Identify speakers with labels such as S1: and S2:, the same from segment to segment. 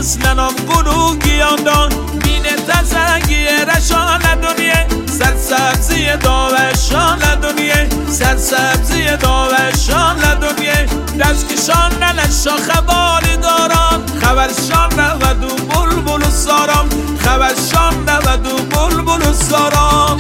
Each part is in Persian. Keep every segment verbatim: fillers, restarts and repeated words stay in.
S1: مثلنم گلو گیاندان بینه تزنگی رشان لدنیه سرسبزی داوشان لدنیه سرسبزی داوشان لدنیه دستکشان نلشا خباری داران خبرشان نود و بلبل و سارام خبرشان نود و بلبل و سارام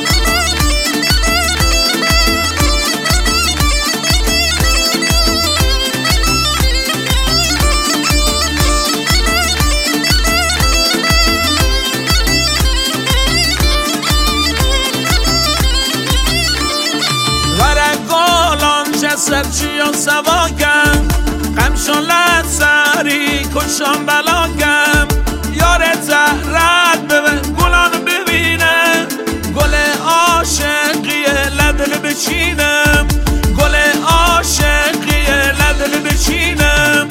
S1: سرچیان سواگم قمشان لسری کشان بلاگم یار زهرت ببین گلان ببینم گل عاشقیه لدل بچینم گل عاشقیه لدل بچینم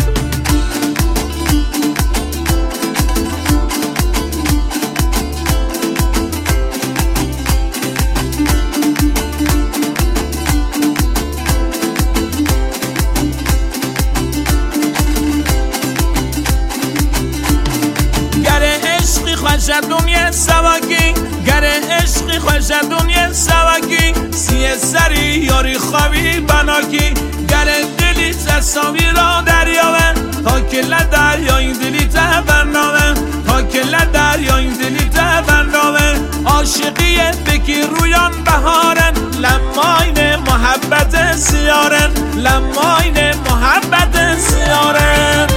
S1: خوش دنیا سواگی گر عشقی خوش دنیا سواگی سی سری یاری خوابی بناکی گر دلی سساوی را دریاوه تا کل دریا این دلی ته برنامه تا کل دریا این دلی ته برنامه عاشقی بکی رویان بهارن لماین محبت سیارن لماین محبت سیارن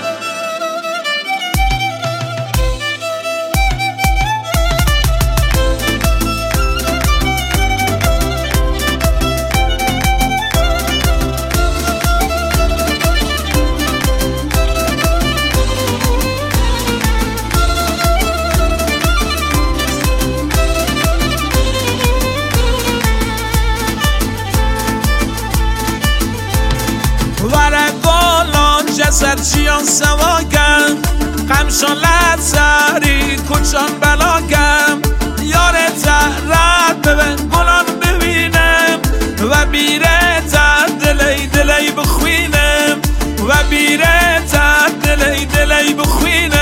S1: سرچیان سواگم قمشان لسری کچان بلاگم یار زهرت ببین گلان ببینم و بیره تر دلی دلی بخوینم و بیره تر دلی دلی بخوینم